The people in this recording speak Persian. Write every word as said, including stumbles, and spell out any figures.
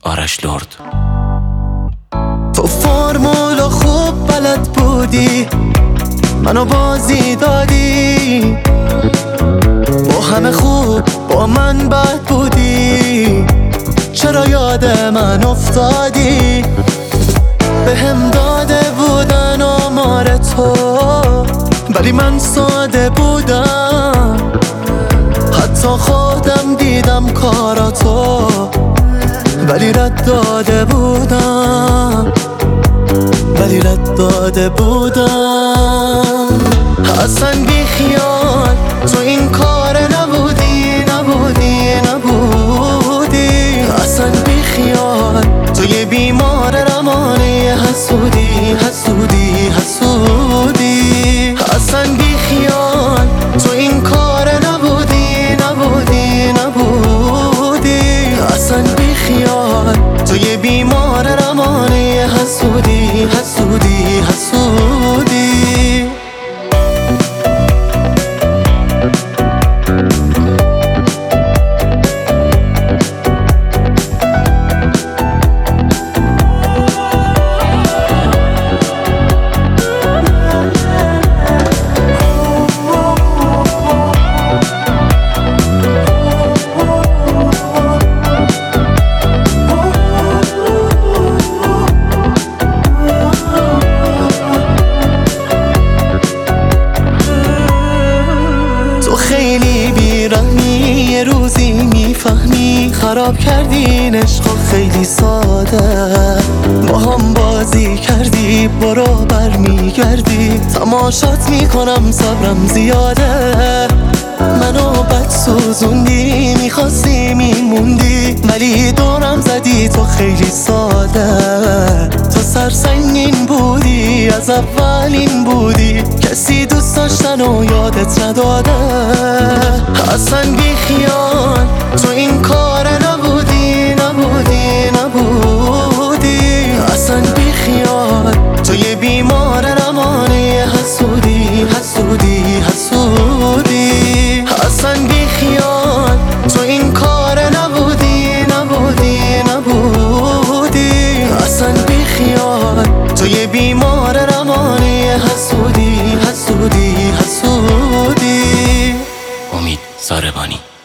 آرش لرد. تو فرمولا خوب بلد بودی، منو بازی دادی، با همه خوب با من بد بودی، چرا یاد من افتادی؟ به هم داده بودن آمار تو، ولی من ساده بودم، حتی خودم دیدم کاراتو، ولی رد داده بودم، ولی رد داده بودم. اصلا بی خیال تو این کار نبودی، نبودی، نبودی. اصلا بی خیال تو یه بیمار روانی حسودی، حسودی، حسودی. اصلا بی خیال تو این کار نبودی، نبودی، نبودی. اصلا بی خیال تو یه بیمار روانی حسودی، حسودی، حسودی. خیلی بیرحمی، یه روزی میفهمی خراب کردین عشقو خیلی ساده، با هم بازی کردی برو برمیگردی، تماشات میکنم صبرم زیاده، منو بد سوزوندی، میخواستی میموندی، ولی دورم زدی تو خیلی ساده، تو سرسنگین بودی از اولین بودی، کسی دوست داشتن و یادت نداده. اصلا بی خیال تو این کار نبودی، نبودی، نبودی. اصلا بی خیال تو یه بیمار روانی حسودی، حسودی، حسودی. اصلا بی خیال تو این کار نبودی، نبودی، نبودی. اصلا بی خیال تو یه بیمار روانی حسودی، حسودی، حسودی. امید زاربانی.